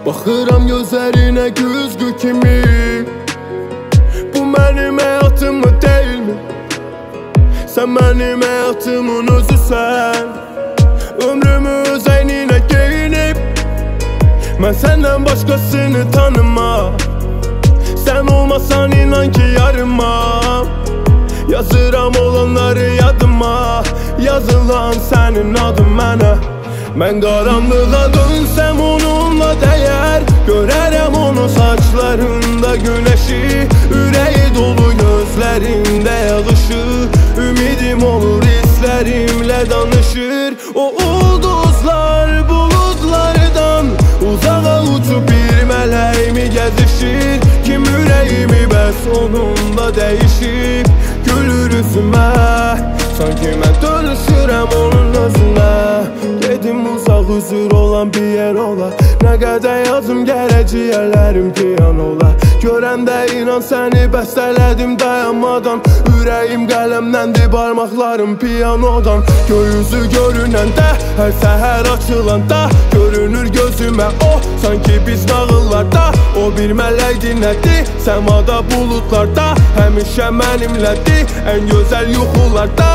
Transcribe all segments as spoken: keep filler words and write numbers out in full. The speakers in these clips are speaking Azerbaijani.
Baxıram gözlərinə güzgü kimi. Bu mənim həyatımı deyilmi? Sən mənim həyatımın özüsən. Ömrümü öz əyninə geyinib, mən səndən başqasını tanımam. Sən olmasan inan ki yarımam. Yazıram olanları yadıma, yazılan sənin adın mənə. Mən qaranlığa dönsəm onunla dəyər, görərəm onun saçlarında güneşi, ürəyi dolu gözlərində yağışı. Ümidim olur hislərimlə danışır. O ulduzlar buludlardan uzağa uçup bir mələk mi gəzişir? Kim ürəyimi bəs onunla dəyişib? Gülür üzümə, sanki mən dönüşürəm onun özünə. Gedim uzaq huzur olan bir yer ola, nə qədər yazım gərək ciyərlərim piyan ola. Görəndə inan səni bəstələdim dayanmadan, ürəyim qələmləndir barmaqlarım piyanodan. Göyüzü görünəndə, hər səhər açılanda görünür gözümə o, sanki biz nağıllarda. O bir mələkdir nədir, səmada buludlarda, həmişə mənimlədir ən gözəl yuxularda.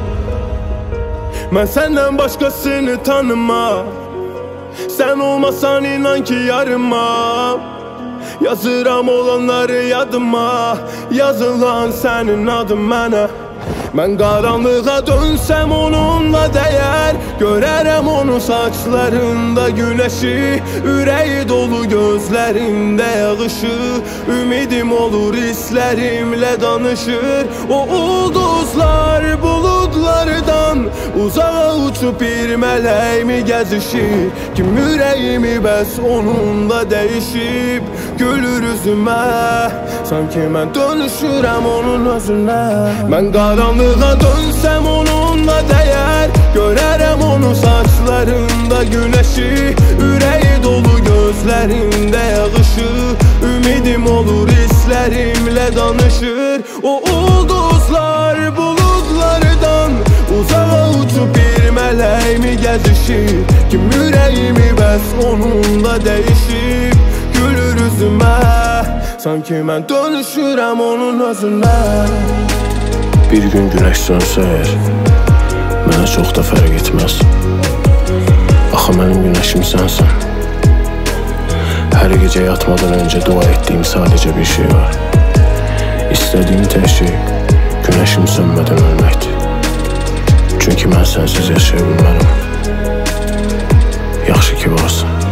Mən səndən başqasını tanımam. Sən olmasan inan ki yarımam. Yazıram olanları yadıma, yazılan sənin adın mənə. Mən qaranlığa dönsəm onunla dəyər, görərəm onun saçlarında güneşi, ürəyi dolu gözlərində yağışı. Ümidim olur hislərimlə danışır. O ulduzlar buludlardan uzağa uçup bir mələk mi gəzişir? Kim ürəyimi bəs onunla dəyişib? Gülür üzümə, sanki mən dönüşürəm onun özünə. Mən qaranlığa dönsəm onunla dəyər, görərəm onun saçlarında güneşi, ürəyi dolu gözlərində yağışı. Ümidim olur hislərimlə danışır. O ulduzlar buludlardan uzağa uçup bir mələk mi gəzişir? Kim ürəyimi bəs onunla dəyişib? Gülür üzümə, sanki mən dönüşürəm onun özünə. Bir gün güneş sönsə əgər, mənə çox da fərq etməz. Axı mənim güneşim sənsən. Hər gecə yatmadan öncə dua etdiyim sadəcə bir şey var. İstədiyim tək şey güneşim sönmədən ölməkdir. Çünki mən sənsiz yaşaya bilmərəm. Yaxşı ki varsan.